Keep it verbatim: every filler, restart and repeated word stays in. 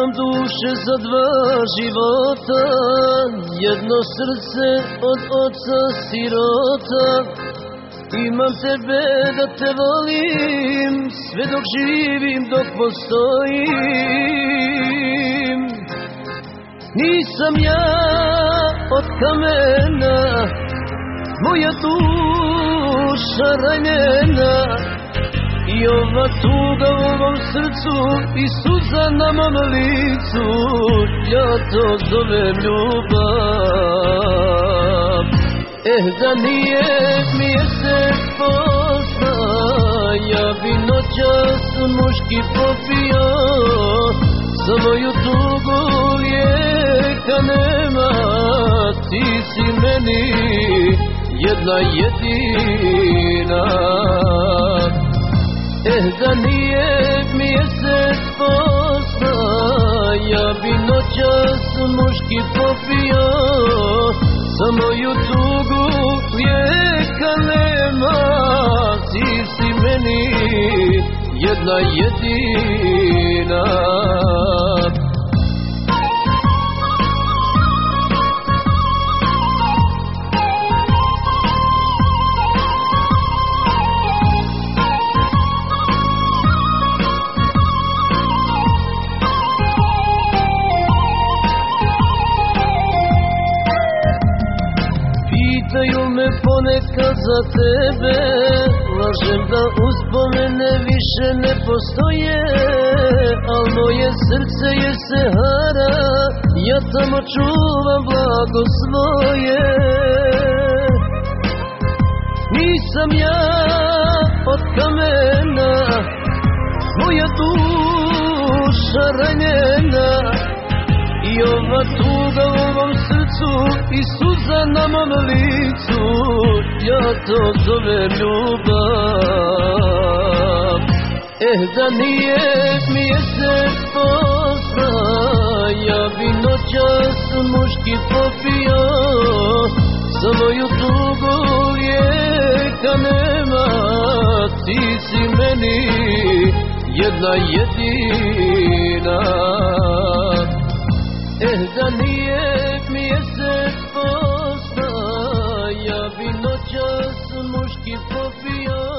Imam duše za dva života, jedno srce od oca sirota. Imam tebe da te volim, sve dok živim, dok postojim. Nisam ja od kamena, moja duša ranjena, i ova tuga u ovom srcu i suza na mom licu, ja to zovem ljubav. Eh, da nije mjesec posla, ja bi noćas muški popio, za moju tugu lijeka nema, ti si meni jedna jedina. Eh, da nije mjesec posla, ja bi noćas muški popio, za moju tugu lijeka nema, ti si meni jedna jedina. Pitaju me ponekad za tebe, lažem da uspomene više ne postoje, al moje srce je Sahara, ja tamo čuvam blago svoje. Nisam ja od kamena, moja duša ranjena, i ova tuga u ovom srcu i suza na mom licu, ja to zovem ljubav. Eh, da nije mjesec posla, ja bi noćas muški popio, za moju tugu lijeka nema, ti si meni jedna jedina. Eh, da nije mjesec posla, ja bi noćas muški popio,